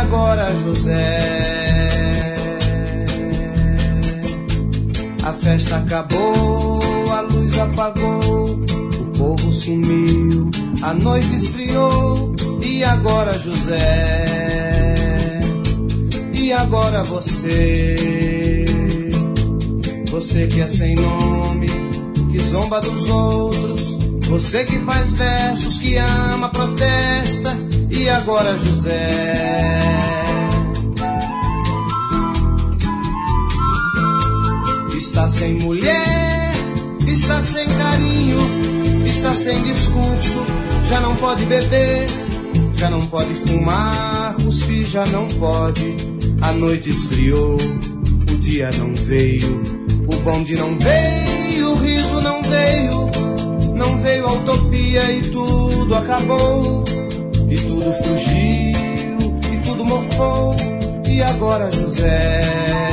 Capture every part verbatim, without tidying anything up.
agora, José? A festa acabou, a luz apagou, o povo sumiu, a noite esfriou. E agora, José? E agora você? Você que é sem nome, que zomba dos outros, você que faz versos, que ama, protesta. E agora, José? Está sem mulher, está sem carinho, está sem discurso, já não pode beber, já não pode fumar, cuspir já não pode. A noite esfriou, o dia não veio, o bonde não veio, o riso não veio, não veio a utopia e tudo acabou, e tudo fugiu, e tudo mofou. E agora, José?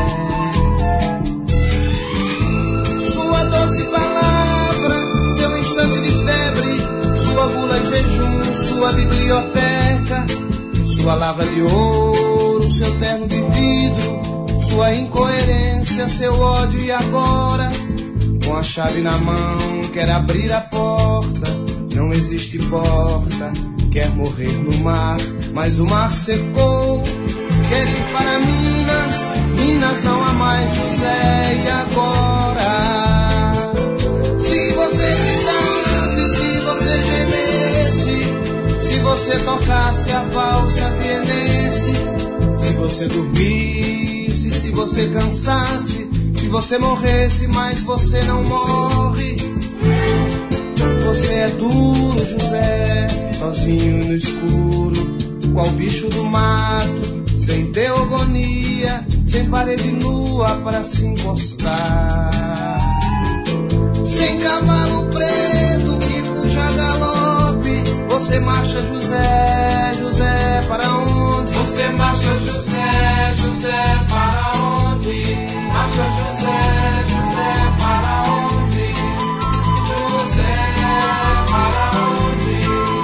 Sua doce palavra, seu instante de febre, sua gula e jejum, sua biblioteca, sua lavra de ouro, seu terno de vidro, sua incoerência, seu ódio. E agora, com a chave na mão, quer abrir a porta, não existe porta, quer morrer no mar, mas o mar secou, quer ir para Minas, Minas não há mais José. E agora? Se você gritasse, se você gemesse, se você tocasse a valsa vienense, se você dormisse, se você cansasse, se você morresse, mas você não morre. Você é duro, José, sozinho no escuro, qual bicho do mato, sem teogonia, sem parede nua para se encostar, sem cavalo preto que fuja a galope. Você marcha, José, José, para onde? Você marcha, José, José, para onde? Marcha, José, José, para onde? José, para onde?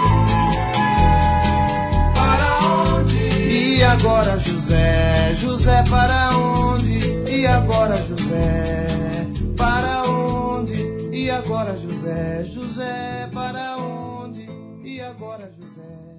Para onde? E agora, José, José, para onde? E agora, José, para onde? E agora, José, José, para onde? E agora, José?